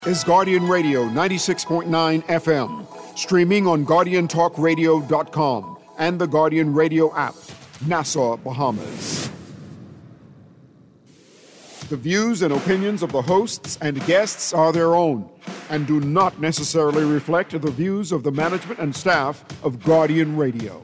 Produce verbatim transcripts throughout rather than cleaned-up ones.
Is Guardian Radio ninety-six point nine F M, streaming on guardian talk radio dot com and the Guardian Radio app, Nassau, Bahamas. The views and opinions of the hosts and guests are their own and do not necessarily reflect the views of the management and staff of Guardian Radio.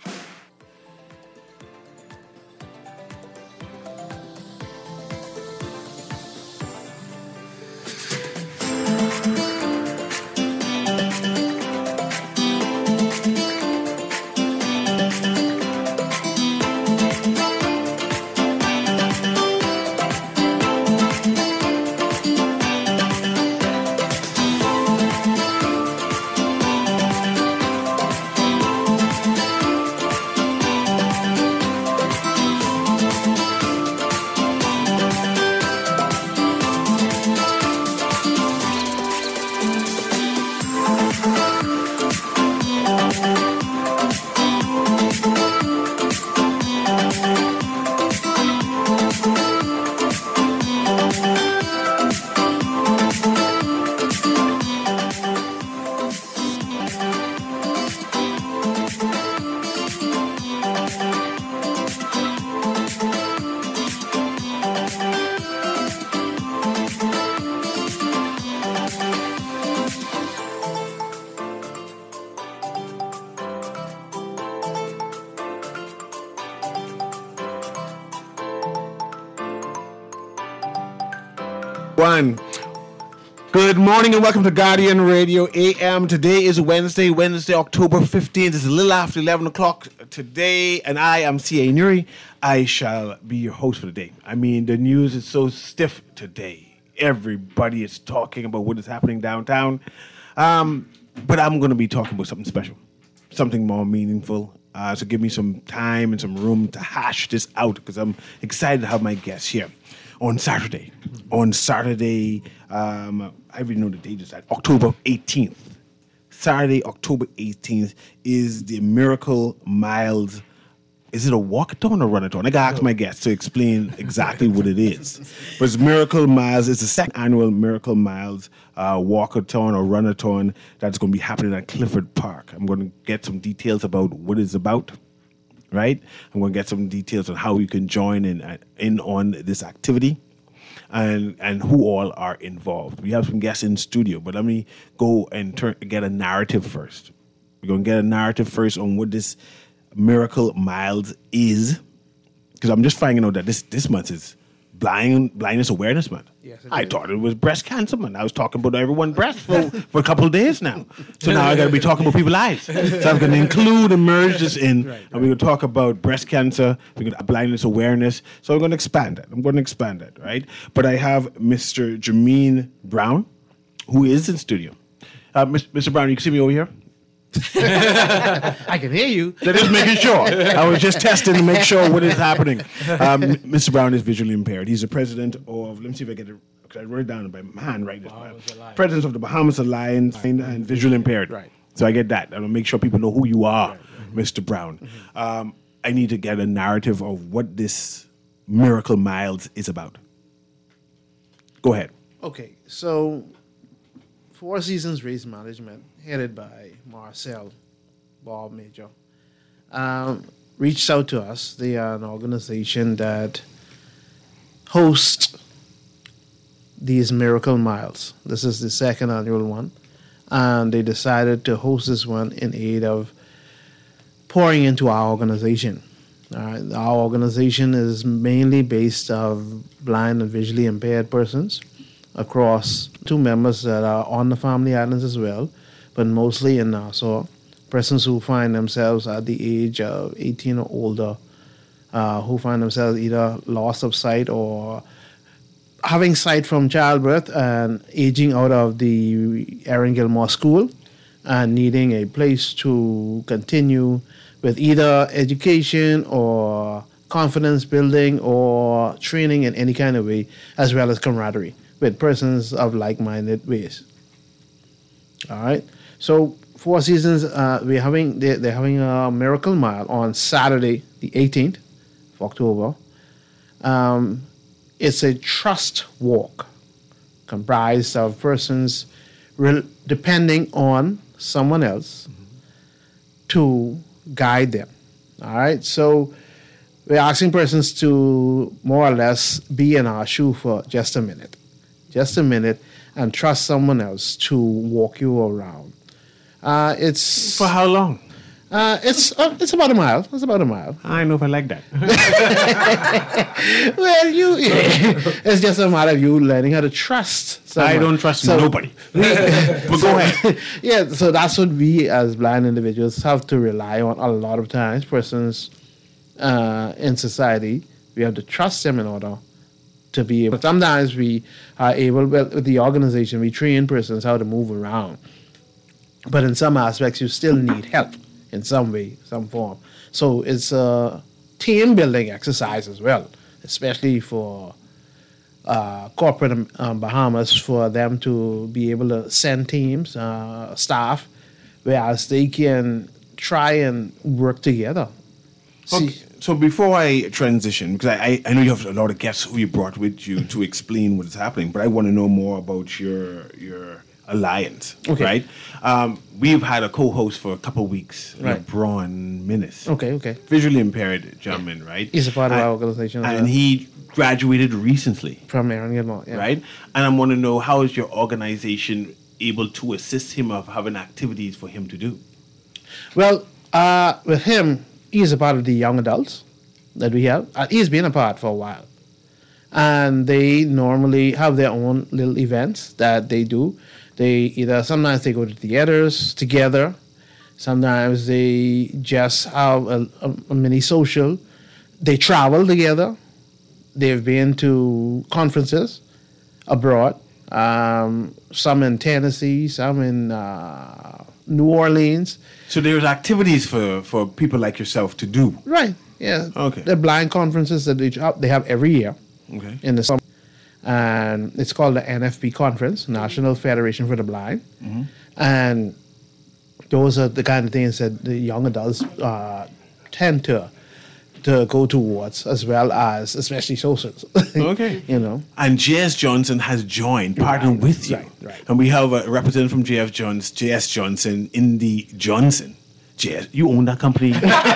One. Good morning and welcome to Guardian Radio A M. Today is Wednesday, Wednesday, October fifteenth. It's a little after eleven o'clock today, and I am C A Nuri. I shall be your host for the day. I mean, the news is so stiff today. Everybody is talking about what is happening downtown. Um, but I'm going to be talking about something special, something more meaningful. Uh, so give me some time and some room to hash this out because I'm excited to have my guests here. On Saturday, on Saturday, um, I already know the date is that, October eighteenth. Saturday, October eighteenth is the Miracle Miles. Is it a walkathon or runathon? I got to ask my guests to explain exactly what it is. But it's Miracle Miles. It's the second annual Miracle Miles uh, walkathon or runathon that's going to be happening at Clifford Park. I'm going to get some details about what it's about. Right? I'm going to get some details on how you can join in uh, in on this activity and and who all are involved. We have some guests in studio, but let me go and turn, get a narrative first. We're going to get a narrative first on what this Miracle Miles is, because I'm just finding out that this, this month is blind Blindness Awareness Month. Yes, I is. thought it was Breast Cancer Month. I was talking about everyone's breast for, for a couple of days now. So now I got to be talking about people's eyes. So I'm going to include and merge this in, right, right. and we're going to talk about breast cancer, we're going to blindness awareness. So I'm going to expand that. I'm going to expand that, right? But I have Mister Jermaine Brown, who is in studio. Uh, Mister Brown, you can see me over here? I can hear you. That is making sure. I was just testing to make sure what is happening. Um, Mister Brown is visually impaired. He's the president of, let me see if I get it, because I wrote it down by my hand right now. President of the Bahamas Alliance and, and visually impaired. Right. So I get that. I want to make sure people know who you are, right. mm-hmm. Mister Brown. Mm-hmm. Um, I need to get a narrative of what this Miracle Miles is about. Go ahead. Okay, so Four Seasons Race Management, headed by Marcel Bob Major, um, reached out to us. They are an organization that hosts these Miracle Miles. This is the second annual one, and they decided to host this one in aid of pouring into our organization. Uh, our organization is mainly based of blind and visually impaired persons across two members that are on the family islands as well, but mostly in Nassau, persons who find themselves at the age of eighteen or older, uh, who find themselves either loss of sight or having sight from childbirth and aging out of the Erin Gilmore School and needing a place to continue with either education or confidence building or training in any kind of way, as well as camaraderie with persons of like-minded ways. All right. So Four Seasons, uh, we're having they're, they're having a Miracle Mile on Saturday, the eighteenth of October. Um, it's a trust walk comprised of persons re- depending on someone else mm-hmm. to guide them. All right, so we're asking persons to more or less be in our shoe for just a minute, just a minute, and trust someone else to walk you around. Uh, it's for how long? Uh, it's uh, it's about a mile. It's about a mile. I don't know if I like that. Well, you it's just a matter of you learning how to trust someone. I don't trust so, nobody. But go so, ahead. Yeah, so that's what we as blind individuals have to rely on a lot of times. Persons uh, in society, we have to trust them in order to be able. Sometimes we are able, well, with the organization, we train persons how to move around. But in some aspects, you still need help in some way, some form. So it's a team building exercise as well, especially for uh, corporate um, Bahamas, for them to be able to send teams, uh, staff, whereas they can try and work together. Okay. See, so before I transition, because I, I know you have a lot of guests who you brought with you to explain what is happening, but I want to know more about your your alliance, okay. right? Um, we've had a co-host for a couple of weeks, right. LeBron Minnis. Okay, okay. Visually impaired gentleman, right? He's a part of and, our organization. And well. he graduated recently. From Aaron Gilmore, yeah. Right? And I want to know, how is your organization able to assist him of having activities for him to do? Well, uh, with him, he is a part of the young adults that we have. Uh, he's been a part for a while. And they normally have their own little events that they do. They either, sometimes they go to theaters together. Sometimes they just have a, a, a mini social. They travel together. They've been to conferences abroad. Um, some in Tennessee, some in uh, New Orleans. So there's activities for, for people like yourself to do. Right, yeah. Okay. They're blind conferences that they have, they have every year. Okay. In the summer. And it's called the N F B Conference, National Federation for the Blind. Mm-hmm. And those are the kind of things that the young adults uh, tend to to go towards, as well as especially socials. Okay. You know. And J S Johnson has joined, partnered right. with you. Right, right. And we have a representative from J F Johnson, J S Johnson, Indy Johnson. J S, you own that company?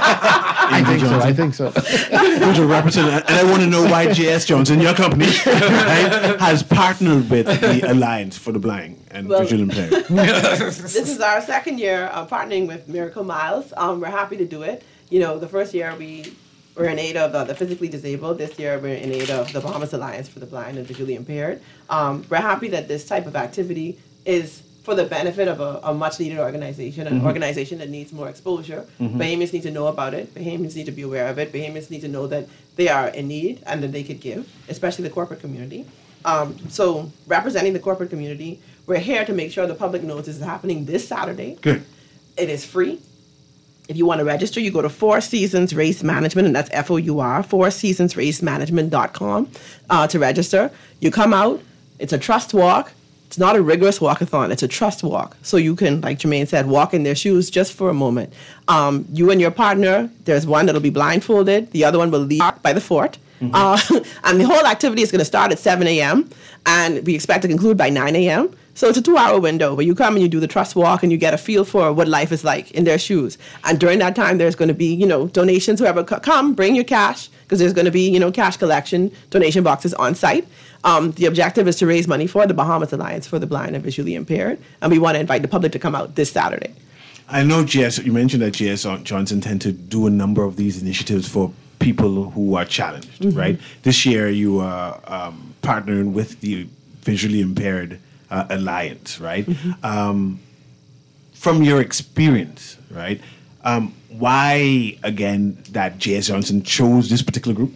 I think Johnson. so. I think so. Who's a representative? And I want to know why J S Johnson, your company, right, has partnered with the Alliance for the Blind and well, Visually Impaired. This is our second year uh, partnering with Miracle Miles. Um, we're happy to do it. You know, the first year we were in aid of uh, the physically disabled. This year we're in aid of the Bahamas Alliance for the Blind and Visually Impaired. Um, we're happy that this type of activity is for the benefit of a, a much-needed organization, an mm-hmm. organization that needs more exposure. Mm-hmm. Bahamians need to know about it. Bahamians need to be aware of it. Bahamians need to know that they are in need and that they could give, especially the corporate community. Um, so representing the corporate community, we're here to make sure the public knows this is happening this Saturday. Good. It is free. If you want to register, you go to Four Seasons Race Management, and that's F O U R, four seasons race management dot com uh, to register. You come out. It's a trust walk. It's not a rigorous walkathon. It's a trust walk. So you can, like Jermaine said, walk in their shoes just for a moment. Um, you and your partner, there's one that'll be blindfolded. The other one will lead by the fort. Mm-hmm. Uh, and the whole activity is going to start at seven a.m. and we expect to conclude by nine a.m. So it's a two-hour window where you come and you do the trust walk and you get a feel for what life is like in their shoes. And during that time, there's going to be, you know, donations. Whoever c- come, bring your cash, because there's going to be, you know, cash collection, donation boxes on site. Um, the objective is to raise money for the Bahamas Alliance for the Blind and Visually Impaired, and we want to invite the public to come out this Saturday. I know J S, you mentioned that J S Johnson tend to do a number of these initiatives for people who are challenged, mm-hmm. right? This year you are um, partnering with the Visually Impaired uh, Alliance, right? Mm-hmm. Um, from your experience, right, um, why, again, that J S Johnson chose this particular group?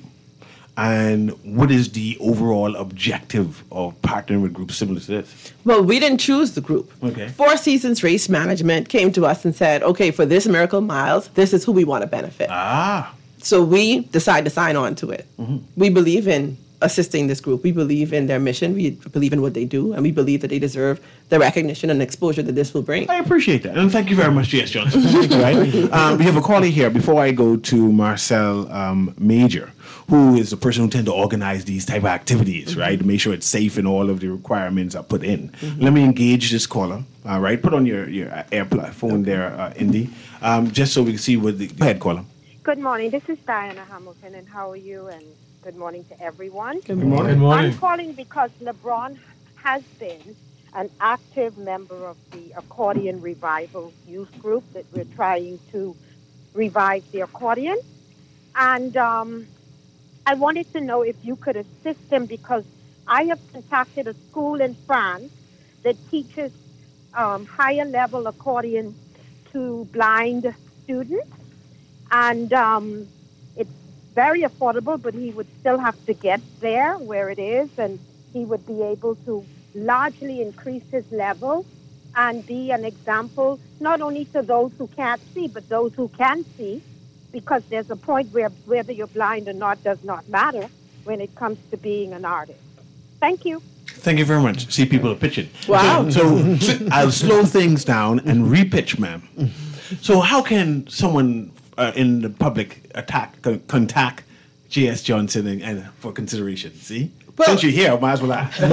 And what is the overall objective of partnering with groups similar to this? Well, we didn't choose the group. Okay. Four Seasons Race Management came to us and said, okay, for this Miracle Miles, this is who we want to benefit. Ah. So we decided to sign on to it. Mm-hmm. We believe in assisting this group. We believe in their mission. We believe in what they do, and we believe that they deserve the recognition and exposure that this will bring. I appreciate that, and thank you very much, J S Johnson. Thank you, right? Um, we have a caller here. Before I go to Marcel um, Major, who is the person who tends to organize these type of activities, mm-hmm. right, to make sure it's safe and all of the requirements are put in. Mm-hmm. Let me engage this caller. All right, put on your your AirPlay phone there, uh, Indy, um, just so we can see what the go ahead, caller. Good morning. This is Diana Hamilton, and how are you? And good morning to everyone. Good morning. Good morning. I'm calling because LeBron has been an active member of the Accordion Revival youth group that we're trying to revive the accordion. And um, I wanted to know if you could assist him, because I have contacted a school in France that teaches um, higher level accordion to blind students. And um, it's very affordable, but he would still have to get there where it is, and he would be able to largely increase his level and be an example, not only to those who can't see, but those who can see, because there's a point where whether you're blind or not does not matter when it comes to being an artist. Thank you. Thank you very much. See, people are pitching. Wow. So, so I'll slow things down and repitch, ma'am. So how can someone uh, in the public attack con- contact J S Johnson and, and for consideration? See, well, since you're here, I might as well ask.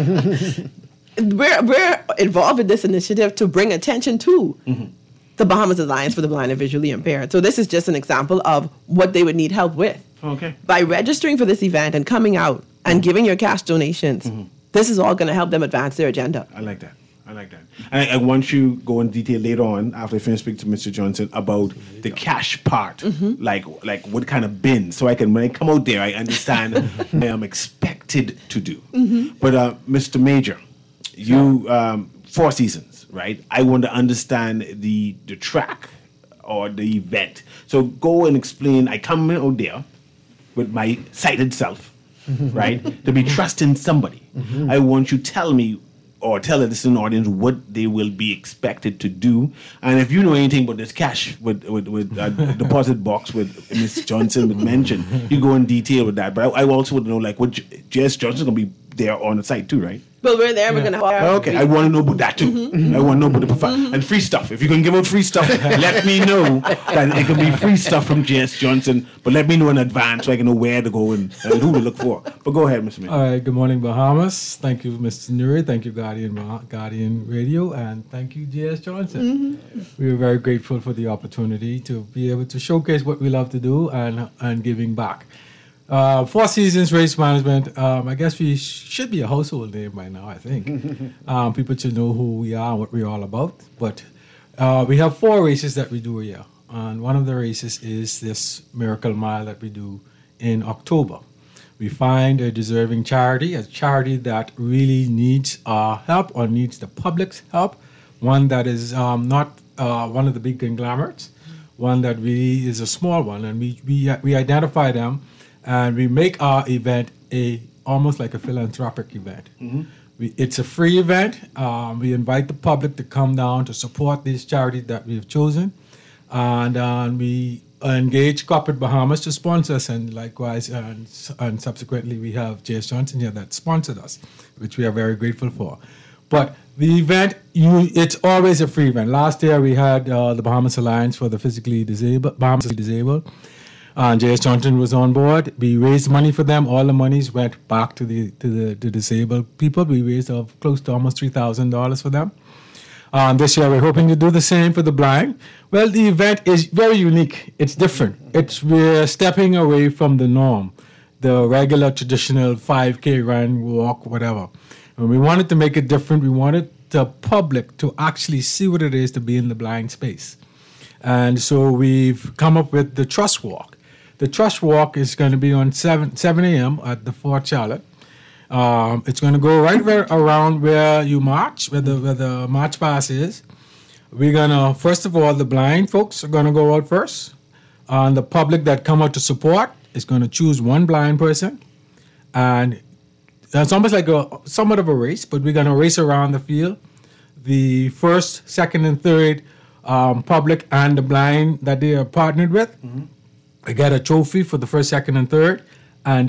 we're we're involved in this initiative to bring attention to mm-hmm. the Bahamas Alliance for the Blind and Visually Impaired. So this is just an example of what they would need help with. Okay. By registering for this event and coming out and giving your cash donations, mm-hmm. this is all going to help them advance their agenda. I like that. I like that. And I, I want you to go in detail later on after I finish speaking to Mister Johnson about the cash part, mm-hmm. like like what kind of bin, so I can, when I come out there, I understand what I am expected to do. Mm-hmm. But uh, Mister Major, you um, Four Seasons, right? I want to understand the the track or the event. So go and explain. I come out there with my sighted self, right? To be trusting somebody. Mm-hmm. I want you to tell me or tell the listening audience what they will be expected to do. And if you know anything about this cash with with, with uh, deposit box with Miss Johnson would mention, you go in detail with that. But I, I also want to know, like, what J S Johnson going to be there on the site too, right? Well, we're there. We're Yeah. going to. Okay, I want to know about that too. Mm-hmm. I want to know about the performance mm-hmm. and free stuff. If you can give out free stuff, let me know that it can be free stuff from J S Johnson. But let me know in advance so I can know where to go and, and who to look for. But go ahead, Mister Major. All right. Good morning, Bahamas. Thank you, Mister Nuri. Thank you, Guardian Guardian Radio, and thank you, J S Johnson. Mm-hmm. We are very grateful for the opportunity to be able to showcase what we love to do and and giving back. Uh, Four Seasons Race Management, um, I guess we sh- should be a household name by now, I think. um, people should know who we are and what we're all about. But uh, we have four races that we do a year. And one of the races is this Miracle Mile that we do in October. We find a deserving charity, a charity that really needs our help or needs the public's help, one that is um, not uh, one of the big conglomerates, one that really is a small one. And we, we, we identify them. And we make our event a almost like a philanthropic event. Mm-hmm. We, it's a free event. Um, we invite the public to come down to support these charities that we've chosen. And uh, we engage Corporate Bahamas to sponsor us. And likewise, and, and subsequently, we have J S Johnson here that sponsored us, which we are very grateful for. But the event, you, it's always a free event. Last year, we had uh, the Bahamas Alliance for the Physically Disabled, Bahamas Disabled. Uh, J S Johnson was on board. We raised money for them. All the monies went back to the to the, the disabled people. We raised uh, close to almost three thousand dollars for them. Um, this year, we're hoping to do the same for the blind. Well, the event is very unique. It's different. It's we're stepping away from the norm, the regular traditional five K run, walk, whatever. And we wanted to make it different. We wanted the public to actually see what it is to be in the blind space. And so we've come up with the Trust Walk. The Trust Walk is going to be on seven a.m. at the Fort Charlotte. Um, it's going to go right where, around where you march, where the, where the march pass is. We're going to, first of all, the blind folks are going to go out first. And the public that come out to support is going to choose one blind person. And it's almost like a somewhat of a race, but we're going to race around the field. The first, second, and third um, public and the blind that they are partnered with, mm-hmm. they get a trophy for the first, second, and third. And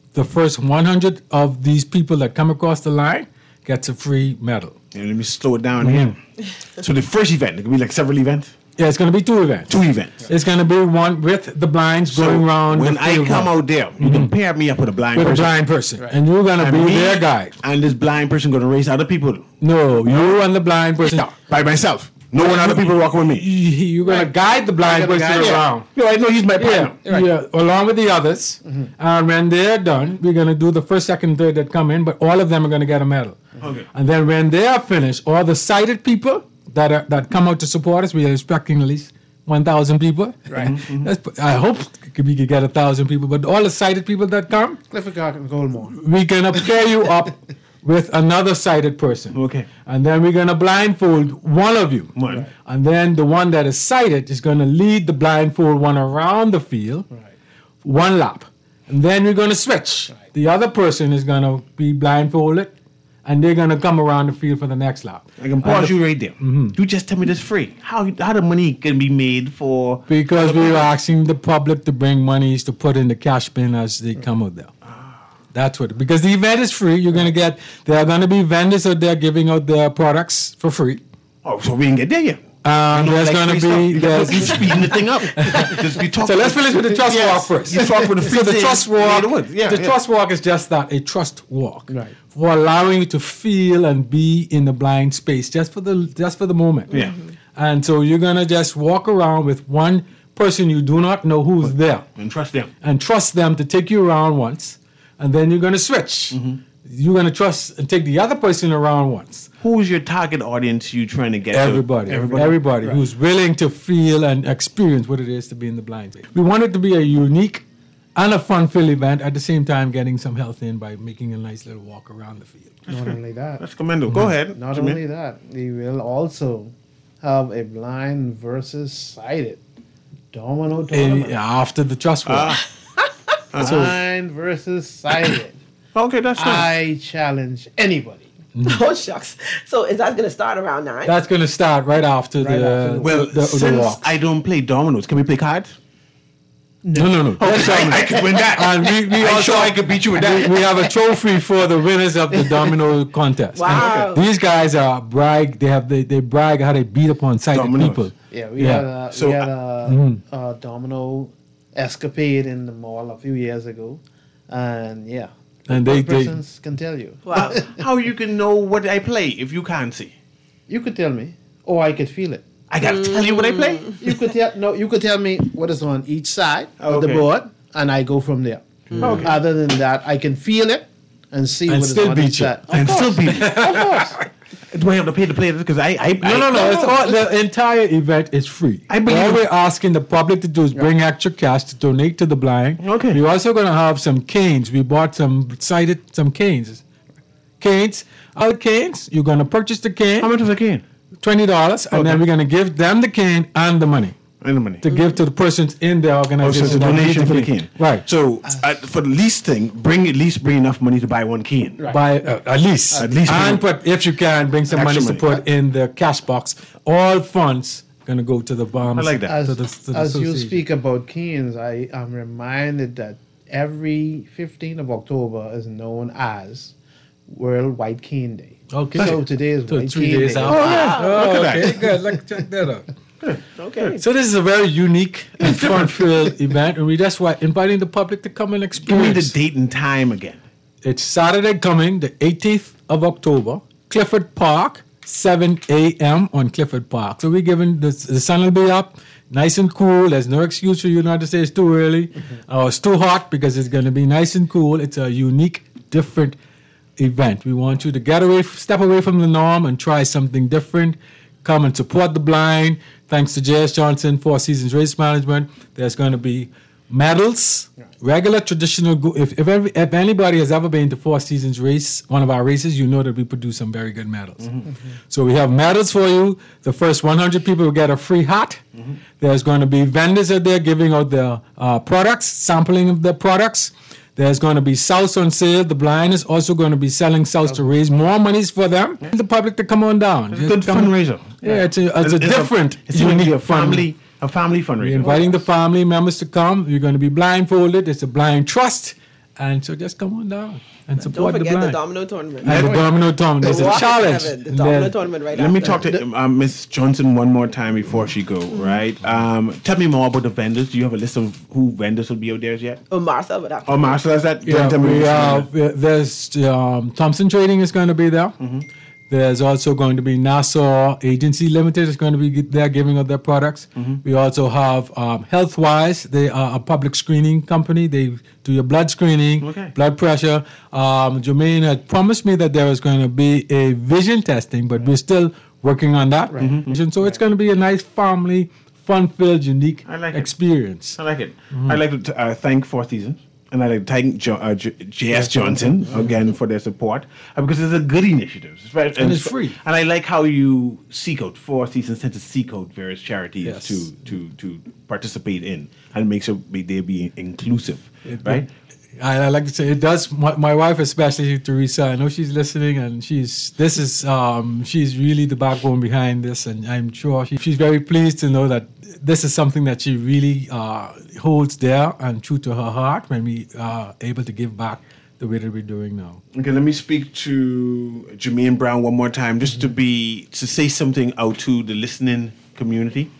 the first one hundred of these people that come across the line gets a free medal. Yeah, let me slow it down here. So the first event, it could be like several events? Yeah, it's going to be two events. Two events. It's going to be one with the blinds So going around. when the I field come round out there, you can pair me up with a blind with a person. blind person, and you're going to And be me their guide. And this blind person going to race other people. No, you and the blind person. No, by myself. No one other people walking with me. You're going to guide the blind You're gonna person guide- around. No, I know he's my Yeah, partner. yeah, along with the others. And when they're done, we're going to do the first, second, third that come in, but all of them are going to get a medal. Okay. And then when they are finished, all the sighted people that are, that come out to support us, we are expecting at least one thousand people. Right. That's, I hope we could get one thousand people, but all the sighted people that come, Clifford Clark and Goldmore. we're going to pair you up with another sighted person. Okay. And then we're going to blindfold one of you. One. Right. And then the one that is sighted is going to lead the blindfold one around the field, Right. one lap. And then we're going to switch. Right. The other person is going to be blindfolded, and they're going to come around the field for the next lap. I can pause you right there. You just tell me this free. How how the money can be made for? Because we were asking the public to bring monies to put in the cash bin as they come out there. That's what, because the event is free. You're going to get, there are going to be vendors out there giving out their products for free. Oh, so we can get there yet? Um, You know, there's like going to free be, stuff. there's, You speeding the thing up. Just, you talk so let's finish with the trust Yes. walk first. You talk with the free So the thing, trust lay walk, the wood. Yeah, the yeah. trust walk is just that, a trust walk. Right. For allowing you to feel and be in the blind space, just for the just for the moment. Yeah. And so you're gonna just walk around with one person you do not know who's there, And trust them. and trust them to take you around once, and then you're gonna switch. You're gonna trust and take the other person around once. Who's your target audience you trying to get to? Everybody, everybody, who's willing to feel and experience what it is to be in the blind space. We want it to be a unique and a fun-filled event, at the same time getting some health in by making a nice little walk around the field. Not only that, That's commendable. Go ahead. not Jermaine. only that, we will also have a blind versus sighted domino tournament. Eh, after the trust walk. Blind versus sighted. Okay, that's fine. I challenge anybody. Oh shucks. So is that going to start around nine? That's going to start right after Right the, after the- Well, the, the, the since walk. I don't play dominoes, can we play cards? No, no, no. That's I, domino. I could win that. And we, we I'm also sure I could beat you with that. we, we have a trophy for the winners of the domino contest. Wow. And these guys are brag. They have they, they brag how they beat upon sighted Dominoes. people. Yeah, we Yeah. had a, So, we had a, Mm-hmm. a domino escapade in the mall a few years ago, and yeah, And they- one they- persons can tell you. Wow. How you can know what I play if you can't see? You could tell me, or I could feel it. I gotta tell you what I play. You could tell no. You could tell me what is on each side of the Okay. board, and I go from there. Okay. Other than that, I can feel it and see And what is still on beat each you. side. Of And course. still beat me. Of course. Do I have to pay to play this? Because I, I, No, no, no. It's all, the entire event is free. I believe- all we're asking the public to do is bring extra cash to donate to the blind. Okay. We're also going to have some canes. We bought some cited some canes. Canes. Our canes. You're going to purchase the cane, How much is a can? twenty dollars, and then Okay. we're going to give them the cane and the money And the money. to give to the persons in the Oh, so organization. it's a that need donation for the cane. can. Right. So uh, for the least thing, bring at least bring enough money to buy one can. Right. By uh, at least, At least and money. put if you can bring some money Extra to money. put in the cash box. All funds gonna go to the bombs. I like that. As, To the, to the as you association. speak about canes, I am reminded that every fifteenth of October is known as World White Cane Day. Okay. So today is So White three Cane days Day. out. Oh, yeah. Oh, Look at okay, that. good. Look, check that out. Okay. So this is a very unique and fun-filled event, and we just want inviting the public to come and Give me the experience. date and time again. It's Saturday coming, the eighteenth of October, Clifford Park, seven a.m. on Clifford Park. So we're giving the, the sun will be up, nice and cool. There's no excuse for you not to say it's too early or it's too hot, because it's going to be nice and cool. It's a unique, different event. We want you to get away, step away from the norm and try something different. Come and support the blind. Thanks to J S Johnson, Four Seasons Race Management. There's going to be medals, regular traditional. Go- if if, every, if anybody has ever been to Four Seasons race, one of our races, you know that we produce some very good medals. So we have medals for you. The first one hundred people will get a free hat. There's going to be vendors out there giving out their uh, products, sampling of the products. There's going to be sauce on sale. The blind is also going to be selling sauce to raise more monies for them. And the public to come on down. It's a good Come- fundraiser. Yeah, it's a, it's a different, It's going to be unique a family, a family We're fundraiser. inviting the family members to come. You're going to be blindfolded. It's a blind trust And so just come on down and Don't support the forget blind. the domino tournament. And the domino tournament. There's The a walk in challenge. heaven, the And domino then- tournament right Let me after. talk to um, Miss Johnson one more time before she go, right? Um, tell me more about the vendors. Do you have a list of who vendors will be out there yet? Oh, Marcel would have to. Oh, Marcel, is that? Yeah, tell me we, who's uh, doing it. we- there's um, Thompson Trading is going to be there. Mm-hmm. There's also going to be Nassau Agency Limited is going to be gi- there giving out their products. Mm-hmm. We also have um, HealthWise. They are a public screening company. They do your blood screening, Okay. blood pressure. Um, Jermaine had promised me that there was going to be a vision testing, but we're still working on that. Mm-hmm. So it's going to be a nice family, fun-filled, unique I like it. experience. I like it. I'd like to uh, thank Four Seasons. And I'd like to thank jo- uh, J- J S Johnson again for their support uh, because it's a good initiative. It's And it's free. And I like how you seek out, Four Seasons tend to seek out various charities Yes. to, to, to participate in and make sure be- they be inclusive, right? I, I like to say it does. My, my wife, especially Teresa, I know she's listening, and she's this is um, she's really the backbone behind this, and I'm sure she, she's very pleased to know that this is something that she really uh, holds dear and true to her heart when we are able to give back the way that we're doing now. Okay, let me speak to Jermaine Brown one more time, just to be to say something out to the listening community.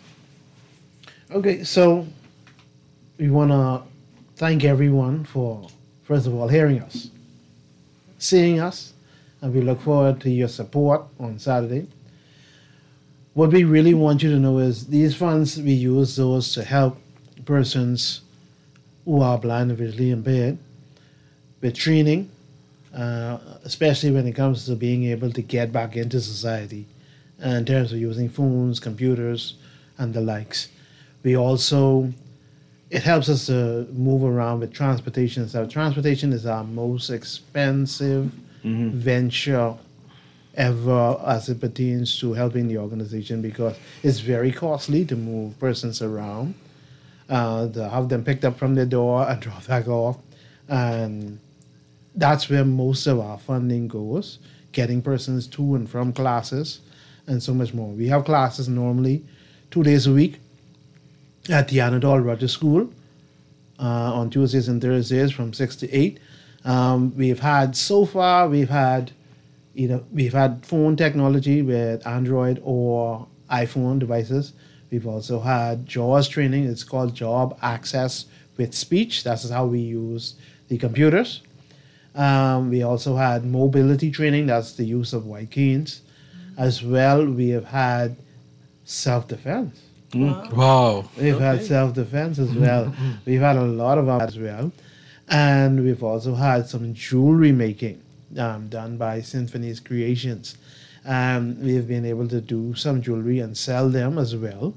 Okay, so we want to thank everyone for, first of all, hearing us, seeing us, and we look forward to your support on Saturday. What we really want you to know is these funds, we use those to help persons who are blind and visually impaired with training, uh, especially when it comes to being able to get back into society uh, in terms of using phones, computers, and the likes. We also, it helps us to move around with transportation. So transportation is our most expensive venture ever as it pertains to helping the organization because it's very costly to move persons around, uh, to have them picked up from their door and dropped back off. And that's where most of our funding goes, getting persons to and from classes and so much more. We have classes normally two days a week at the Anadol Rogers School uh, on Tuesdays and Thursdays from six to eight. Um, we've had, so far, we've had, you know, we've had phone technology with Android or iPhone devices. We've also had JAWS training. It's called Job Access with Speech. That's how we use the computers. Um, we also had mobility training. That's the use of white canes. As well, we have had self-defense. Wow. We've had self-defense as well. We've had a lot of them as well. And we've also had some jewelry making um, done by Symphony's Creations. Um, we've been able to do some jewelry and sell them as well.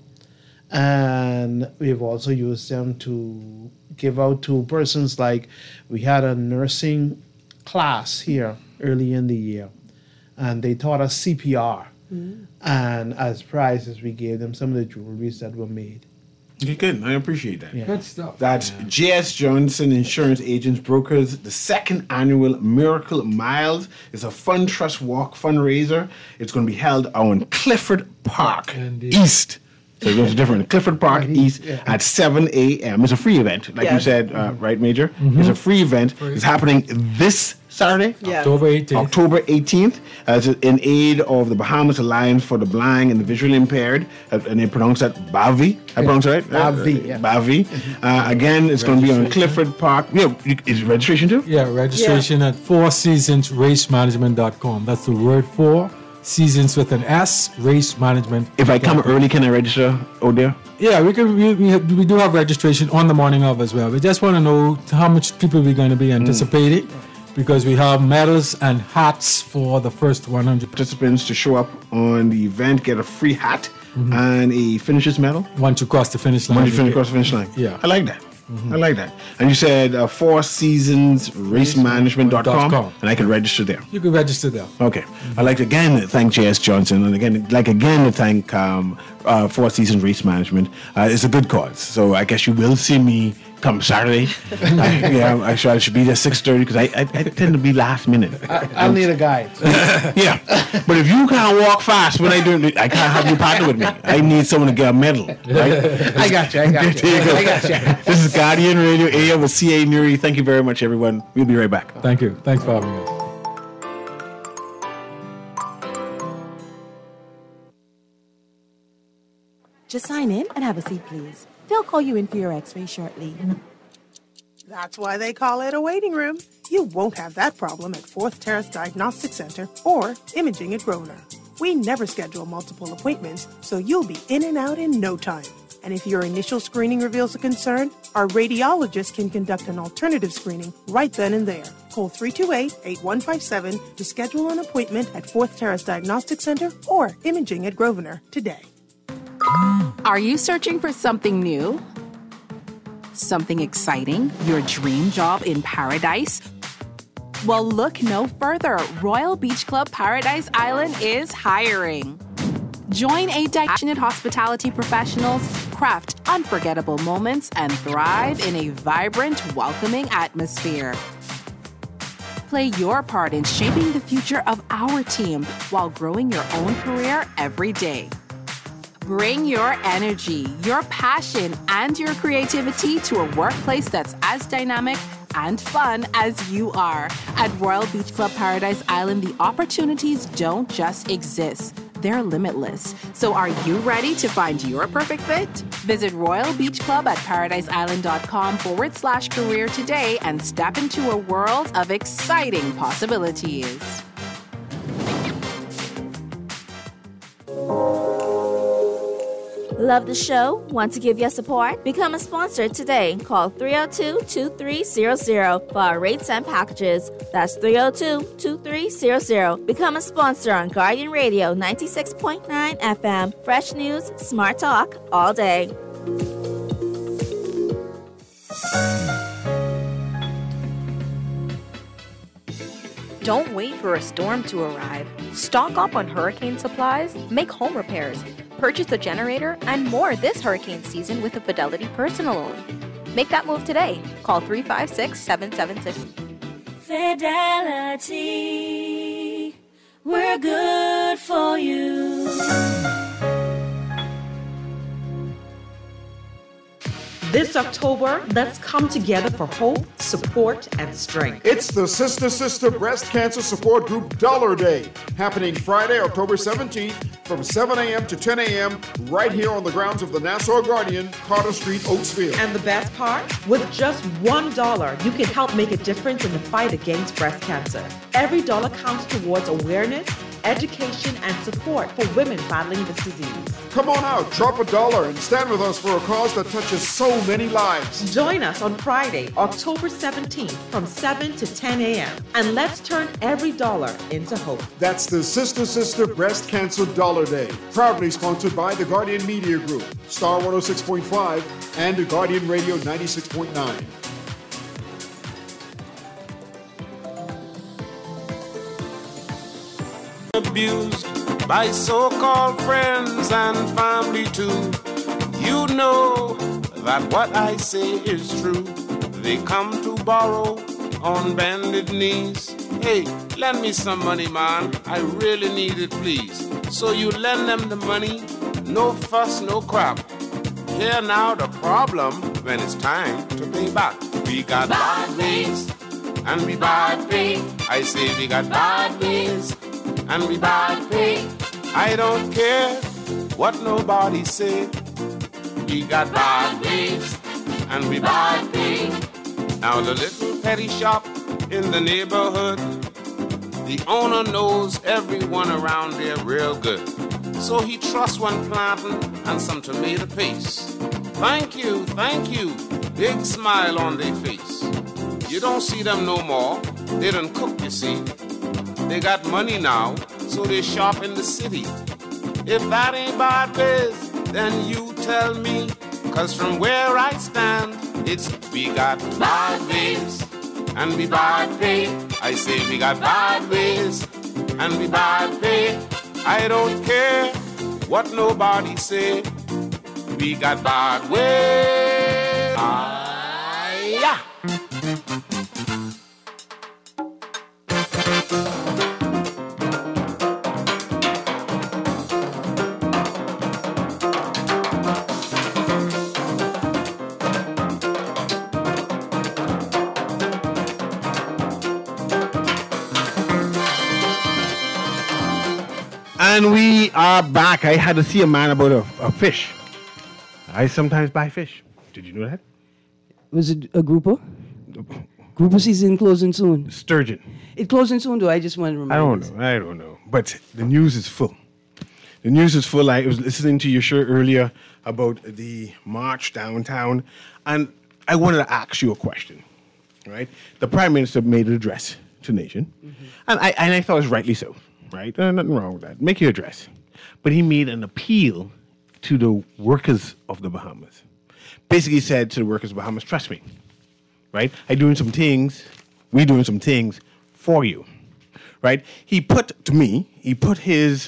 And we've also used them to give out to persons like we had a nursing class here early in the year. And they taught us C P R. And as prizes, we gave them some of the jewelries that were made. Okay, good. I appreciate that. Yeah. Good stuff. That's J S Johnson Insurance Agents Brokers. The second annual Miracle Miles is a fund trust walk fundraiser. It's going to be held on Clifford Park Indeed. East. So it's different. Clifford Park Right, East yeah. at seven a.m. It's a free event, like you Yes. said, uh, right, Major? It's a free event. It's happening this Saturday. Yeah. October eighteenth. October eighteenth, as in aid of the Bahamas Alliance for the Blind and the Visually Impaired, uh, and they pronounce that B A V I. I pronounce it right? Bavi, Uh, yeah. Bavi. Uh, again, it's going to be on Registration. Clifford Park. Yeah, you- is it registration too? Yeah, registration at four seasons race management dot com. That's the word four seasons with an S, race management. If I come early, can I register out there? Yeah, we can. We, we, have, we do have registration on the morning of as well. We just want to know how much people we're going to be anticipating, because we have medals and hats for the first one hundred. Participants to show up on the event get a free hat and a finisher's medal. Once you cross the finish line. When you finish across the finish line. Yeah. I like that. I like that. And you said uh, Four Seasons Race Management dot com, com. and I can register there. You can register there. Okay. I'd like to again thank J S Johnson, and again, like again to thank um, uh, Four Seasons Race Management. Uh, it's a good cause, so I guess you will see me come Saturday. I, yeah, I should, I should be there six thirty because I, I, I tend to be last minute. I, I'll need a guide. Yeah, but if you can't walk fast when I do, I can't have you partner with me. I need someone to get a medal. Right? I got you. I got you. I got you. This is Guardian Radio A M with C A Nuri. Thank you very much, everyone. We'll be right back. Thank you. Thanks for having us. Just sign in and have a seat, please. They'll call you in for your x-ray shortly. That's why they call it a waiting room. You won't have that problem at Fourth Terrace Diagnostic Center or Imaging at Grosvenor. We never schedule multiple appointments, so you'll be in and out in no time. And if your initial screening reveals a concern, our radiologist can conduct an alternative screening right then and there. Call three two eight, eight one five seven to schedule an appointment at Fourth Terrace Diagnostic Center or Imaging at Grosvenor today. Are you searching for something new? Something exciting? Your dream job in paradise? Well, look no further. Royal Beach Club Paradise Island is hiring. Join a passionate hospitality professionals, craft unforgettable moments, and thrive in a vibrant, welcoming atmosphere. Play your part in shaping the future of our team while growing your own career every day. Bring your energy, your passion, and your creativity to a workplace that's as dynamic and fun as you are. At Royal Beach Club Paradise Island, the opportunities don't just exist. They're limitless. So are you ready to find your perfect fit? Visit Royal Beach Club at paradiseisland.com forward slash career today and step into a world of exciting possibilities. Love the show? Want to give your support? Become a sponsor today. Call three oh two, two three zero zero for our rates and packages. That's three oh two, two three zero zero. Become a sponsor on Guardian Radio ninety-six point nine F M. Fresh news, smart talk, all day. Don't wait for a storm to arrive. Stock up on hurricane supplies, make home repairs, purchase a generator, and more this hurricane season with a Fidelity personal loan. Make that move today. Call three five six, seven seven six. Fidelity, we're good for you. This October, let's come together for hope, support, and strength. It's the Sister Sister Breast Cancer Support Group Dollar Day, happening Friday, October seventeenth from seven a.m. to ten a.m. right here on the grounds of the Nassau Guardian, Carter Street, Oaksville. And the best part? With just one dollar, you can help make a difference in the fight against breast cancer. Every dollar counts towards awareness, education, and support for women battling this disease. Come on out, drop a dollar, and stand with us for a cause that touches so many lives. Join us on Friday, October seventeenth from seven to ten a.m. and let's turn every dollar into hope. That's the Sister Sister Breast Cancer Dollar Day, proudly sponsored by the Guardian Media Group, Star one oh six point five, and the Guardian Radio ninety-six point nine. Abused by so-called friends and family too. You know that what I say is true. They come to borrow on bended knees. Hey, lend me some money, man. I really need it, please. So you lend them the money, no fuss, no crap. Here now the problem when it's time to pay back. We got bad ways and we bad pay. I say we got bad ways and we bad pay. I don't care what nobody say. We got bad ways and we bad pay. Now the little petty shop in the neighborhood, the owner knows everyone around there real good. So he trusts one plantain and some tomato paste. Thank you, thank you, big smile on their face. You don't see them no more, they done cook, you see. They got money now, so they shop in the city. If that ain't bad biz, then you tell me. Cause from where I stand, it's we got bad ways and we bad pay. I say we got bad ways and we bad pay. I don't care what nobody say. We got bad ways. Ah. yeah. And we are back. I had to see a man about a, a fish. I sometimes buy fish. Did you know that? Was it a grouper? Grouper season closing soon. Sturgeon. It closing soon, though. I just want to remind I don't us. know. I don't know. But the news is full. The news is full. I was listening to your show earlier about the march downtown, and I wanted to ask you a question. Right? The Prime Minister made an address to the nation, mm-hmm. and I and I thought it was rightly so. Right? Uh, nothing wrong with that. Make your address. But he made an appeal to the workers of the Bahamas. Basically said to the workers of the Bahamas, trust me. Right? I'm doing some things, we're doing some things for you. Right? He put, to me, he put his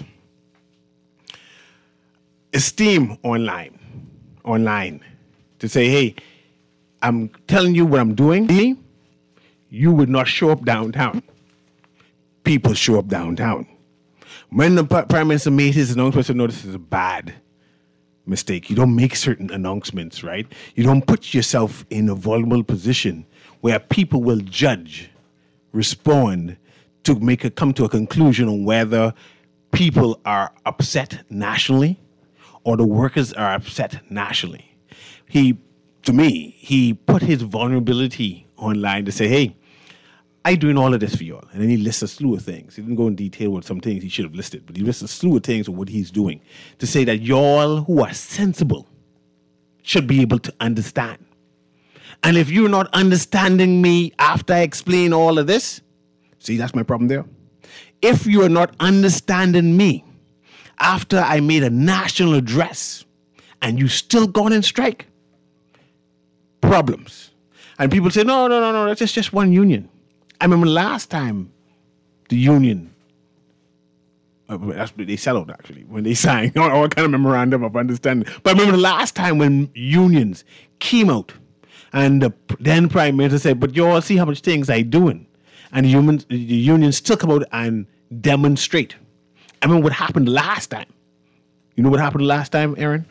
esteem online, online to say, hey, I'm telling you what I'm doing. Me, you would not show up downtown. People show up downtown. When the Prime Minister made his announcement, I said, no, this is a bad mistake. You don't make certain announcements, right? You don't put yourself in a vulnerable position where people will judge, respond, to make a, come to a conclusion on whether people are upset nationally or the workers are upset nationally. He, to me, he put his vulnerability online to say, hey, I'm doing all of this for y'all. And then he lists a slew of things. He didn't go in detail with some things he should have listed, but he lists a slew of things of what he's doing to say that y'all who are sensible should be able to understand. And if you're not understanding me after I explain all of this, see, that's my problem there. If you are not understanding me after I made a national address and you still gone in strike, problems. And people say, no, no, no, no, that's just, just one union. I remember last time the union, uh, that's what they settled actually, when they signed all, all kind of memorandum of understanding. But I remember the last time when unions came out and the then Prime Minister said, but you all see how much things I doing. And the, humans, the unions still come out and demonstrate. I remember what happened last time. You know what happened last time, Aaron?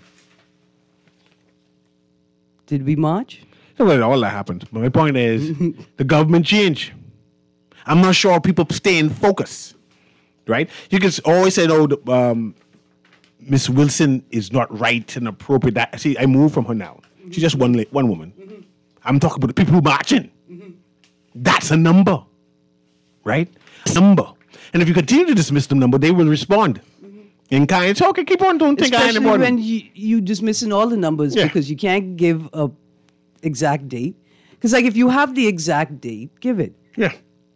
Did we march? Well, all that happened. But my point is, the government changed. I'm not sure people stay in focus, right? You can always say, oh, the, um, Miss Wilson is not right and appropriate. That, see, I moved from her now. Mm-hmm. She's just one la- one woman. Mm-hmm. I'm talking about the people who marching. Mm-hmm. That's a number, right? A number. And if you continue to dismiss the number, they will respond. Mm-hmm. In kind, it's okay, keep on doing things. Especially when you, you dismissing all the numbers, yeah. Because you can't give a exact date. Because like if you have the exact date, give it. Yeah.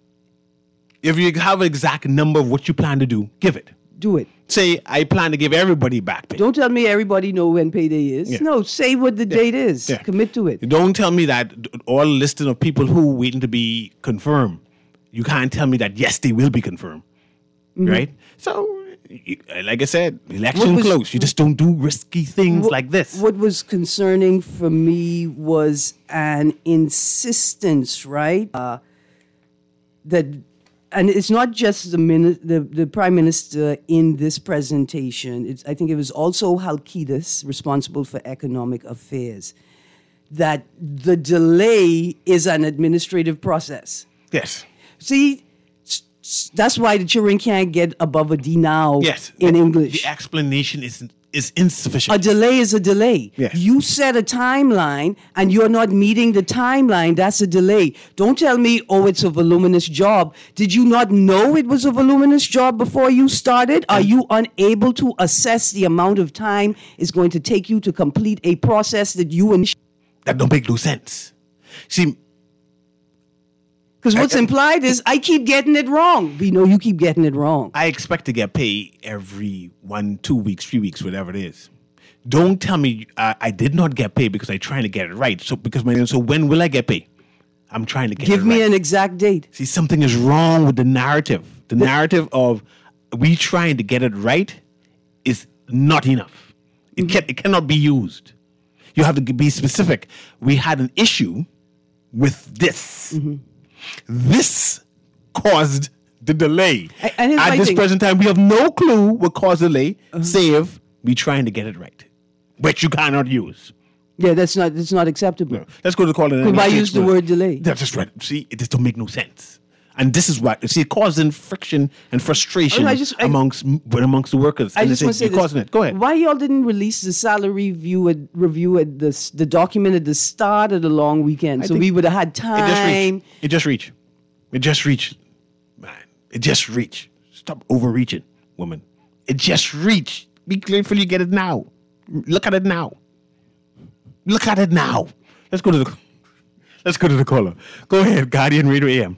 If you have an exact number of what you plan to do, give it. Do it. Say, I plan to give everybody back pay. Don't tell me everybody know when payday is. Yeah. No, say what the yeah. date is. Yeah. Commit to it. Don't tell me that all listing of people who waiting to be confirmed. You can't tell me that, yes, they will be confirmed. Mm-hmm. Right? So, you, like I said, election was, close. You just don't do risky things what, like this. What was concerning for me was an insistence, right? Uh, that... And it's not just the, mini- the the Prime Minister in this presentation. It's, I think it was also Halkidas, responsible for economic affairs, that the delay is an administrative process. Yes. See, that's why the children can't get above a D now yes. in the, English. The explanation is is insufficient. A delay is a delay. Yes. You set a timeline and you're not meeting the timeline. That's a delay. Don't tell me, oh, it's a voluminous job. Did you not know it was a voluminous job before you started? Are you unable to assess the amount of time it's going to take you to complete a process that you initiated? That don't make no sense. See, because what's I, implied is I keep getting it wrong. We know you keep getting it wrong. I expect to get paid every one, two weeks, three weeks, whatever it is. Don't tell me uh, I did not get paid because I'm trying to get it right. So because my so when will I get paid? I'm trying to get Give it me right. an exact date. See, something is wrong with the narrative. The, the narrative of we trying to get it right is not enough. It, mm-hmm. can, it cannot be used. You have to be specific. We had an issue with this. Mm-hmm. This caused the delay. And At this thing. present time, we have no clue what caused the delay, uh-huh. save we trying to get it right, which you cannot use. Yeah, that's not that's not acceptable. No. Let's go to the call. Could I use the word delay? That's just right. See, it just don't make no sense. And this is what, see, it causing friction and frustration I just, I, amongst but amongst the workers. I and just want to say you're this. causing it. Go ahead. Why y'all didn't release the salary review at, review at the, the document at the start of the long weekend I so we would have had time? It just reached. It just reached. It just reached. Man, it just reached. Stop overreaching, woman. It just reached. Be grateful you get it now. Look at it now. Look at it now. Let's go to the Let's go to the caller. Go ahead, Guardian Radio A M.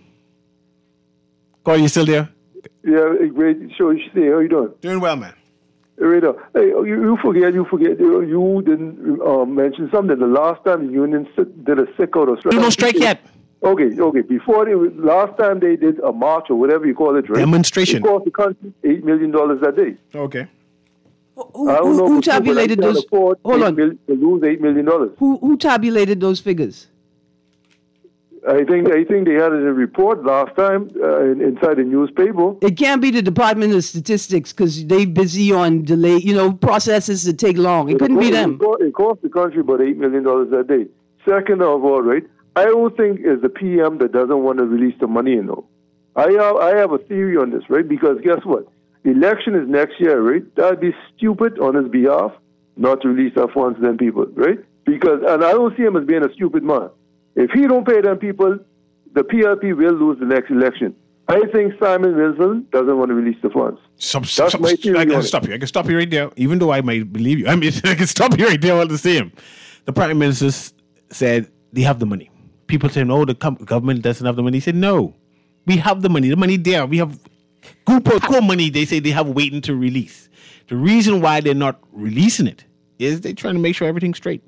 Call, you still there? Yeah, great show. Say, how you doing? Doing well, man. Right up. Hey, you, you forget, you forget, you, you didn't um, mention something. The last time the union sit, did a sick out or strike. No strike yet. Okay, okay. Before they, last time they did a march or whatever you call it, right? Demonstration. It cost the country eight million dollars a day. Okay. Who, I don't know who tabulated those? Hold on. Mil, to lose eight million dollars. Who who tabulated those figures? I think I think they had it in a report last time uh, inside the newspaper. It can't be the Department of Statistics because they busy on delay, you know, processes that take long. It, it couldn't cost, be them. It cost, it cost the country about eight million dollars a day. Second of all, right, I don't think it's the P M that doesn't want to release the money, you know. I have, I have a theory on this, right, because guess what? The election is next year, right? That'd be stupid on his behalf not to release our funds to them people, right? Because, and I don't see him as being a stupid man. If he don't pay them people, the P L P will lose the next election. I think Simon Wilson doesn't want to release the funds. Stop, That's stop, my theory I can on stop it. you. I can stop you right there, even though I might believe you. I mean, I can stop you right there all the same. The Prime Minister s- said they have the money. People say, no, the com- government doesn't have the money. He said, no, we have the money. The money there. We have good money they say they have waiting to release. The reason why they're not releasing it is they're trying to make sure everything's straight.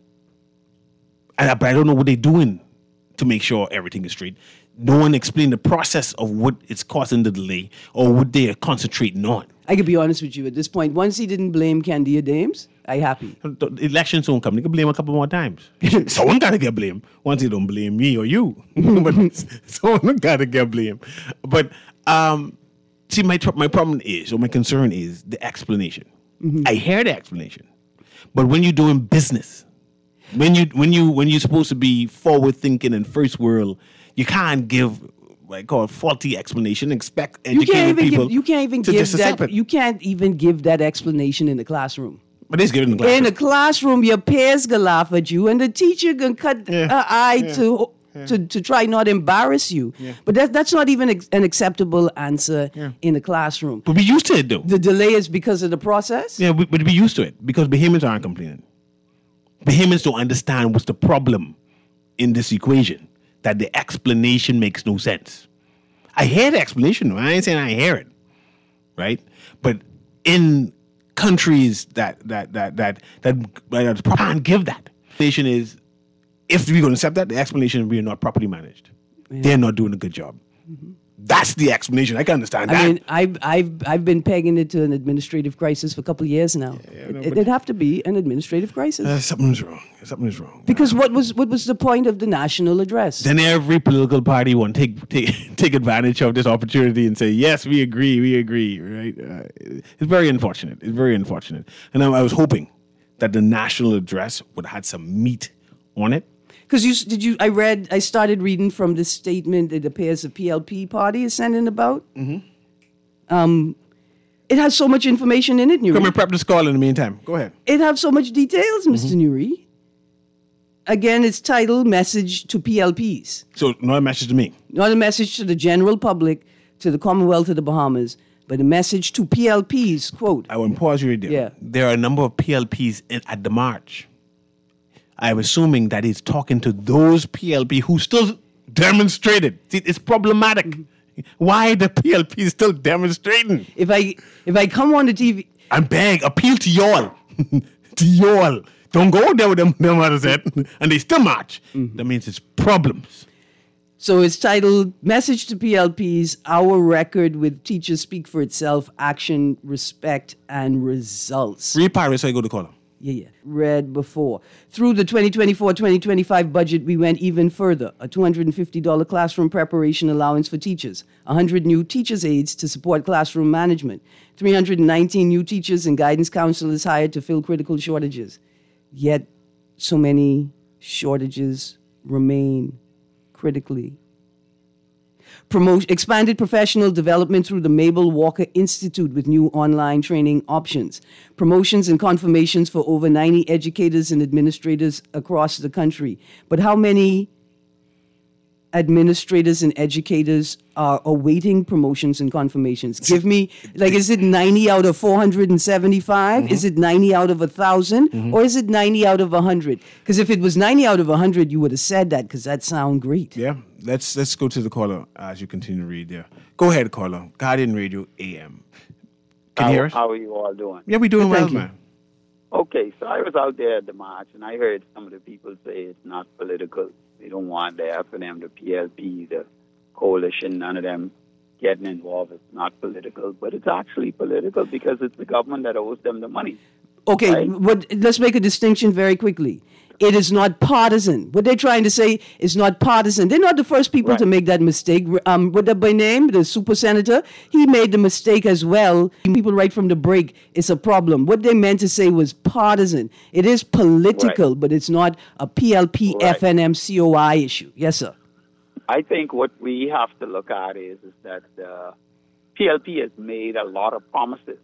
And I, but I don't know what they're doing to make sure everything is straight. No one explained the process of what is causing the delay or what they are concentrating on. I could be honest with you at this point. Once he didn't blame Candia Dames, I happy. The elections won't come. They can blame a couple more times. Someone got to get blamed. Once they don't blame me or you. But someone got to get blamed. But um, see, my tr- my problem is, or my concern is the explanation. Mm-hmm. I hear the explanation. But when you're doing business, when you when you when you're supposed to be forward thinking and first world, you can't give what I call faulty explanation. Expect educated people. Give, you can't even to give just accept that. it. You can't even give that explanation in the classroom. But it's given in the classroom. In the classroom, your peers gonna laugh at you, and the teacher gonna cut Yeah. her eye Yeah. to. Yeah. To, to try not embarrass you. Yeah. But that, that's not even ex- an acceptable answer Yeah. in the classroom. But we used to it though. The delay is because of the process? Yeah, we, but we used to it because Bahamians aren't complaining. Bahamians don't understand what's the problem in this equation, that the explanation makes no sense. I hear the explanation, though. I ain't saying I hear it, right? But in countries that that that that that, that can't give that, the explanation is, if we're going to accept that, the explanation is we are not properly managed. Yeah. They're not doing a good job. Mm-hmm. That's the explanation. I can understand I that. mean, I've, I've, I've been pegging it to an administrative crisis for a couple of years now. Yeah, yeah, no, it, it'd have to be an administrative crisis. Uh, something's wrong. Something's wrong. Because what was what was the point of the national address? Then every political party will take take take advantage of this opportunity and say, yes, we agree, we agree, right? Uh, it's very unfortunate. It's very unfortunate. And I, I was hoping that the national address would have had some meat on it. Because you did you? I read. I started reading from this statement that appears the P L P party is sending about. Mm-hmm. Um, it has so much information in it. Nuri. Come and prep this call in the meantime. Go ahead. It has so much details, Mister Mm-hmm. Nuri. Again, it's titled "Message to P L Ps." So not a message to me. Not a message to the general public, to the Commonwealth of the Bahamas, but a message to P L Ps. Quote. I will pause you right there. Yeah. There are a number of P L Ps in, at the march. I'm assuming that he's talking to those P L P who still demonstrated. See, it's problematic. Mm-hmm. Why the P L P is still demonstrating? If I if I come on the T V, and beg, appeal to y'all, to y'all. Don't go there with them, them others said, and they still march. Mm-hmm. That means it's problems. So it's titled "Message to P L Ps: Our Record with Teachers Speak for Itself: Action, Respect, and Results." Read part so I go to call him. Yeah, yeah. Read before. Through the twenty twenty-four twenty twenty-five budget, we went even further. A two hundred fifty dollars classroom preparation allowance for teachers. one hundred new teachers' aides to support classroom management. three hundred nineteen new teachers and guidance counselors hired to fill critical shortages. Yet, so many shortages remain critically. Promote, expanded professional development through the Mabel Walker Institute with new online training options. Promotions and confirmations for over ninety educators and administrators across the country. But how many administrators and educators are awaiting promotions and confirmations? Give me, like, is it ninety out of four hundred seventy-five? Mm-hmm. Is it ninety out of one thousand? Mm-hmm. Or is it ninety out of one hundred? Because if it was ninety out of one hundred, you would have said that, because that sounds great. Yeah, let's let's go to the caller as you continue to read there. Go ahead, caller. Guardian Radio A M. Can how, you hear us? How are you all doing? Yeah, we're doing Good, well, thank you. man. Okay, so I was out there at the march, and I heard some of the people say it's not political. They don't want the F N M, the P L P, the coalition, none of them getting involved. It's not political, but it's actually political because it's the government that owes them the money. Okay, right? but let's make a distinction very quickly. It is not partisan. What they're trying to say is not partisan. They're not the first people right. to make that mistake. Um, what that by name, the super senator, he made the mistake as well. People right from the break, it's a problem. What they meant to say was partisan. It is political, right. but it's not a P L P, right. F N M, C O I issue. Yes, sir. I think what we have to look at is, is that uh, P L P has made a lot of promises.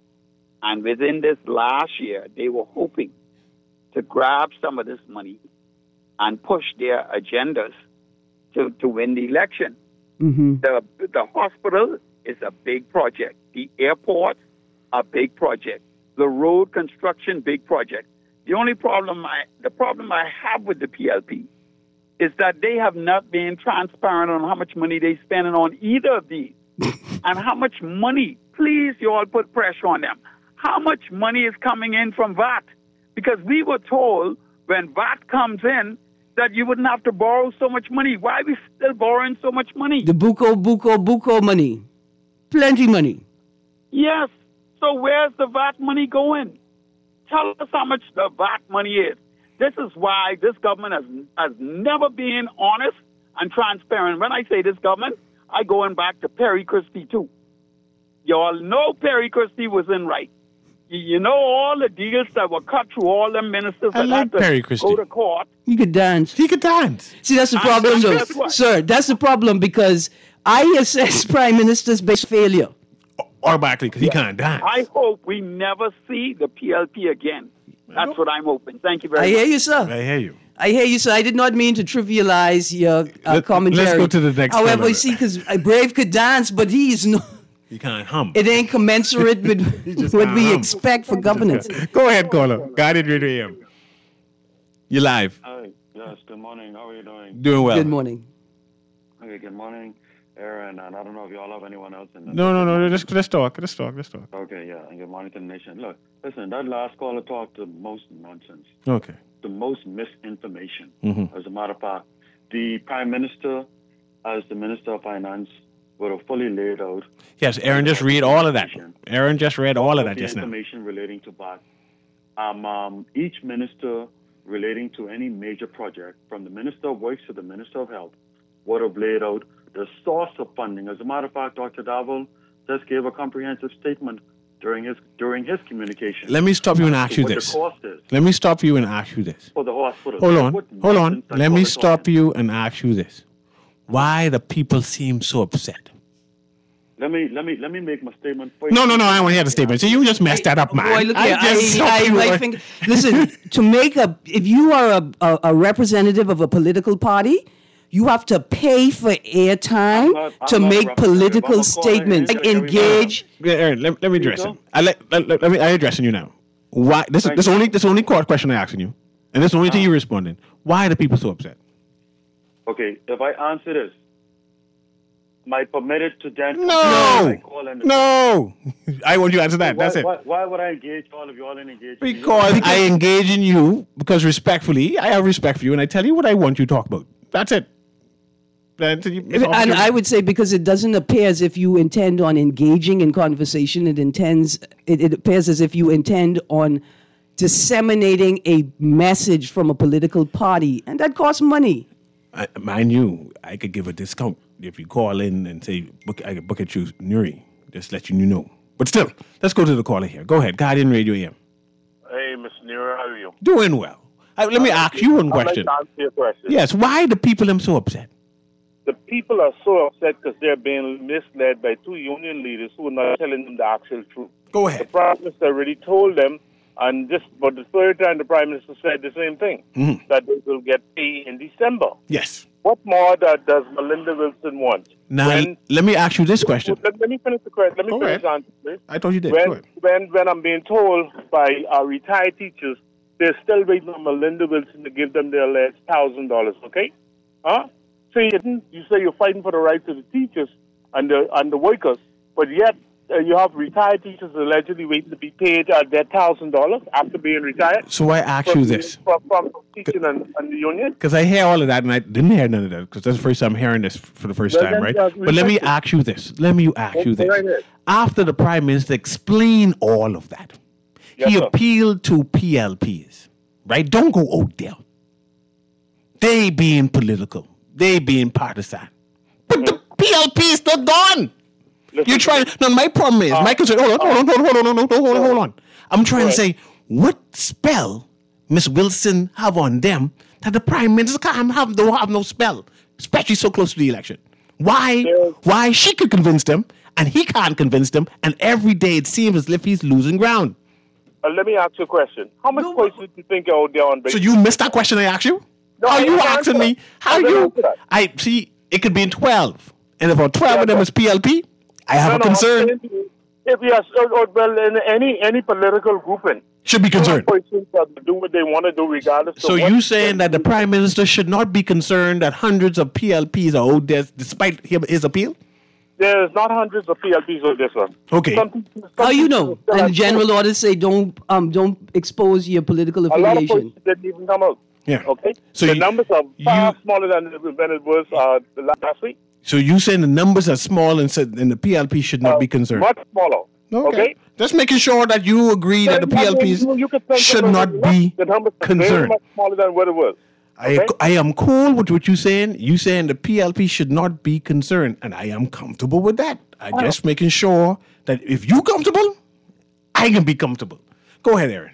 And within this last year, they were hoping to grab some of this money and push their agendas to, to win the election. Mm-hmm. The the hospital is a big project. The airport, a big project. The road construction, big project. The only problem I the problem I have with the P L P is that they have not been transparent on how much money they're spending on either of these. And how much money, please, you all put pressure on them. How much money is coming in from V A T? Because we were told when V A T comes in that you wouldn't have to borrow so much money. Why are we still borrowing so much money? The buco, buco, buco money. Plenty money. Yes. So where's the V A T money going? Tell us how much the V A T money is. This is why this government has, has never been honest and transparent. When I say this government, I going back to Perry Christie too. You all know Perry Christie was in right. You know all the deals that were cut through all the ministers I that like had to Perry Christie. go to court. He could dance. He could dance. See, that's the And- problem, and though. guess what? Sir, that's the problem, because I assess prime ministers based failure. Automatically, because he can't dance. I hope we never see the P L P again. That's what I'm hoping. Thank you very I much. hear you, sir. I hear you. I hear you, sir. I did not mean to trivialize your uh, Let- commentary. let's go to the next However, caller. you see, because Brave could dance, but he is no. He can't hum. It ain't commensurate with just what can't we hum. expect for governance. Go ahead, caller. Guardian Radio A M. You're live. Hi, yes, good morning. How are you doing? Doing well. Good morning. Okay, good morning, Aaron, and I don't know if you all have anyone else in the No, no, no. Let's, let's talk. Let's talk. Let's talk. Okay, yeah, and good morning to the nation. Look, listen, that last caller talked the most nonsense, Okay. the most misinformation. Mhm. As a matter of fact, the Prime Minister, as the Minister of Finance, would have fully laid out Yes, Aaron just read all of that. Aaron just read all of that the just now. information relating to V A T. Um, um, each minister relating to any major project, from the Minister of Works to the Minister of Health, would have laid out the source of funding. As a matter of fact, Doctor Davil just gave a comprehensive statement during his during his communication. Let me stop you and ask to you what this. the cost is Let me stop you and ask you this. for the hospital. Hold on. What Hold on. nonsense that Let me caller stop you and ask you this. Why the people seem so upset? Let me let me let me make my statement for you. No, no, no. I want to hear the statement. So you just messed that up, man. Boy, look here. just I, I, I think, listen, to make a, if you are a, a, a representative of a political party, you have to pay for airtime not- I'm to not a make representative. political I'm a caller. statements. Here we go. Engage. Yeah, Aaron, let, let me address you him. I let, let, let, let me. I addressing you now. Why? This is this only this only court question I asking you, and this is the only thing you responding. Why are the people so upset? Okay, if I answer this, am I permitted to then? No, no. I want you to answer that. Why, That's it. Why, why would I engage all of you all in engage? Because I engage in you because respectfully, I have respect for you, and I tell you what I want you to talk about. That's it. That's it. It's all And you- I would say, because it doesn't appear as if you intend on engaging in conversation, it intends it, it appears as if you intend on disseminating a message from a political party, and that costs money. I, mind you, I could give a discount if you call in and say, book, I could book at you, Nuri. Just let you know. But still, let's go to the caller here. Go ahead, Guardian Radio A M. Hey, Mister Nuri, how are you? Doing well. I, let me ask you one question. I'd like to answer your question. Yes, why the people are so upset? The people are so upset because they're being misled by two union leaders who are not telling them the actual truth. Go ahead. The Prime Minister already told them, and this, but the third time the Prime Minister said the same thing, mm-hmm. that they will get paid in December. Yes. What more that does Melinda Wilson want? Now, when, let me ask you this question. Let, let me finish the question. Let me Go finish ahead. the answer, please. I thought you did. When, Go ahead. when, when I'm being told by our retired teachers, they're still waiting on Melinda Wilson to give them their last one thousand dollars, okay? Huh? So you, you say you're fighting for the rights of the teachers and the, and the workers, but yet uh, you have retired teachers allegedly waiting to be paid uh, their one thousand dollars after being retired. So I ask from, you this. From, from teaching and, and the union. Because I hear all of that, and I didn't hear none of that, because that's the first time I'm hearing this for the first Well, time, then, right? uh, But let me ask you this. Let me ask you Okay, this. right ahead. After the Prime Minister explained all of that, Yes, he sir. appealed to P L Ps, right? Don't go out there. They being political. They being partisan. But the P L P is still gone. You try. No, my problem is, my concern. Hold on, hold on, hold on, hold on, hold on, hold on, hold on. I'm trying to say, what spell Miss Wilson have on them that the Prime Minister can't have, don't have no spell, especially so close to the election? Why? Why she could convince them and he can't convince them, and every day it seems as if he's losing ground. Uh, let me ask you a question. How much points do you think are out there on base? So you missed that question I asked you? No, How I you didn't asking answer me? that. How I didn't you? answer that. I see. It could be in twelve, and if on twelve of them is P L P, I have No, a no, I'm concern. saying to you, If yes, or, or, well, in any any political grouping Should be concerned. Persons have to do what they want to do, regardless. So of what you saying that the Prime Minister should not be concerned that hundreds of P L Ps are owed death despite him, his appeal? There's not hundreds of P L Ps on this one. Okay. Some people- some How you people know? still And have- general orders say don't um don't expose your political A lot of affiliation. persons didn't even come out. Yeah. Okay. So the you- numbers are far smaller than when it was uh, the last week. So you saying the numbers are small and said and the P L P should not be concerned? Much smaller. Okay. Just making sure that you agree that the P L Ps You- you could say should something not like be the numbers are very concerned. much smaller than what it was. I, I am cool with what you're saying. You saying the P L P should not be concerned, and I am comfortable with that. I Oh. just making sure that if you comfortable, I can be comfortable. Go ahead, Aaron.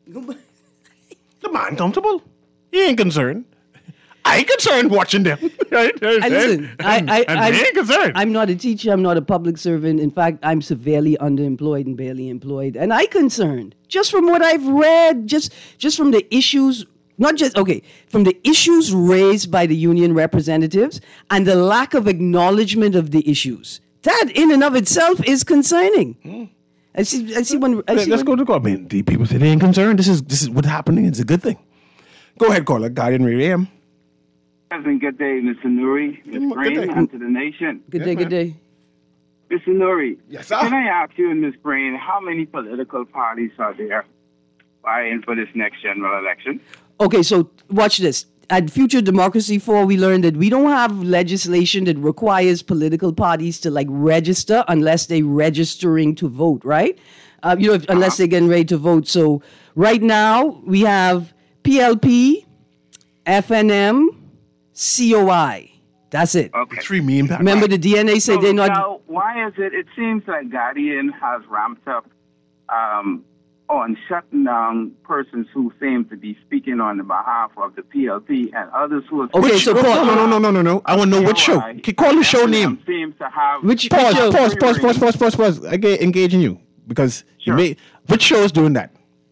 The man comfortable. He ain't concerned. I ain't concerned watching them. Right? I listen, I, I, and I'm, they ain't concerned. I'm not a teacher. I'm not a public servant. In fact, I'm severely underemployed and barely employed. And I concerned just from what I've read, just just from the issues, not just, okay, from the issues raised by the union representatives and the lack of acknowledgement of the issues. That in and of itself is concerning. Hmm. I see, I see when... I Let- see Let's when, go to court. Man, the people say they ain't concerned. This is this is what's happening. It's a good thing. Go ahead, caller. Guardian Radio A M. Pleasant good day, Mister Nuri, Miz Green, day. and to the nation. Good day, good day. Mister Nuri, yes, sir. Can I ask you, Miz Green, how many political parties are there vying for this next general election? Okay, so watch this. At Future Democracy four, we learned that we don't have legislation that requires political parties to like register unless they're registering to vote, right? Uh, you know, if, unless they're getting ready to vote. So right now we have P L P, F N M, C O I. That's it. Okay. Three mean. Remember the D N A say So they're not. Now, why is it? It seems like Guardian has ramped up um, on shutting down persons who seem to be speaking on the behalf of the P L P and others who are. Okay, so pause. No, no, no, no, no, no. I want to know which show. Okay, call the show name. Seems to have Which Pause, pause, pause, pause, pause, pause, pause. I get engaging you because you may. Which show is doing that?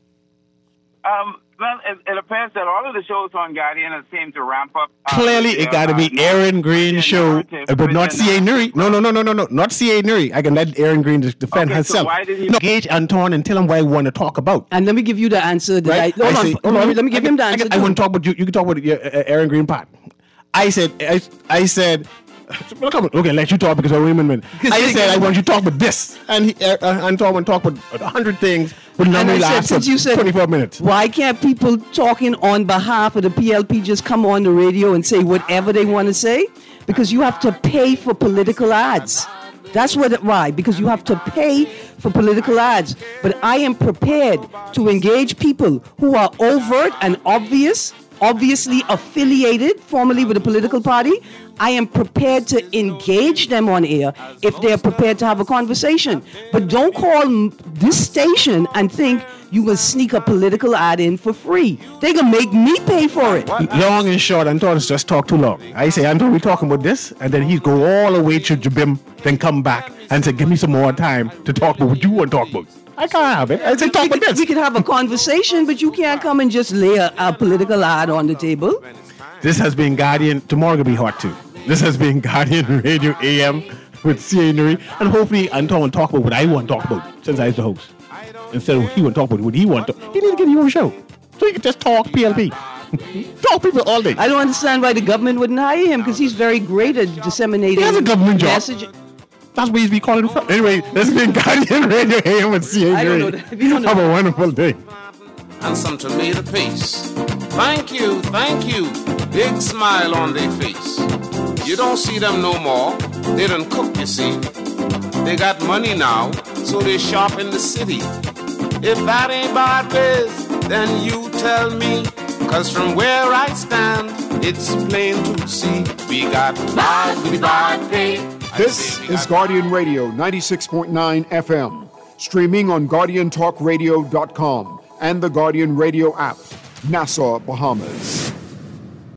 Um, well, it, it appears that all of the shows on Guardian have seemed to ramp up. uh, Clearly, their, it got to uh, be Aaron Green show, narrative uh, but not within C A Nuri. No, no, no, no, no, no, not C A Nuri. I can let Aaron Green just defend Okay, so herself. why did he- No, engage Anton and tell him what I want to talk about. And let me give you the answer. That Right? I, hold I on, say- hold hold on, on. Let me give I him the can- I answer. can- I too. want to talk about you. You can talk about your uh, Aaron Green part. I said, I, I said, well, come on. Okay, let you talk because I'm women. I said I want you to talk about this, and he, uh, uh, Anton want to talk about a hundred things, but none And I will said, last for since you said, twenty-four minutes. why can't people talking on behalf of the P L P just come on the radio and say whatever they want to say? Because you have to pay for political ads. That's what it, why, because you have to pay for political ads. But I am prepared to engage people who are overt and obvious, obviously affiliated formally with a political party. I am prepared to engage them on air if they're prepared to have a conversation. But don't call m- this station and think you can sneak a political ad in for free. They're going to make me pay for it. Long and short, Anton's just talk too long. I say, Anton, we're talking about this, and then he'd go all the way to Jabim, then come back and say, give me some more time to talk about what you want to talk about. I can't have it. I say, talk about this. We could have a conversation, but you can't come and just lay a, a political ad on the table. This has been Guardian. Tomorrow will be hot too. This has been Guardian Radio A M with C A Nuri, and hopefully Anton will talk about what I want to talk about since I was the host. Instead of he want to talk about what he want to. He need to get your own show, so he can just talk P L P. Talk people all day. I don't understand why the government wouldn't hire him, because he's very great at disseminating. He has a government job. Message. That's what he's be calling from. Anyway, this has been Guardian Radio A M with C A Nuri. I don't know that. If you don't know Have that. a wonderful day. And some tomato paste. Thank you, thank you. Big smile on their face. You don't see them no more. They done cook, you see. They got money now, so they shop in the city. If that ain't bad biz, then you tell me. Cause from where I stand, it's plain to see. We got bad, we bad pay. This is Guardian Radio ninety-six point nine F M, streaming on guardian talk radio dot com and the Guardian Radio app, Nassau, Bahamas.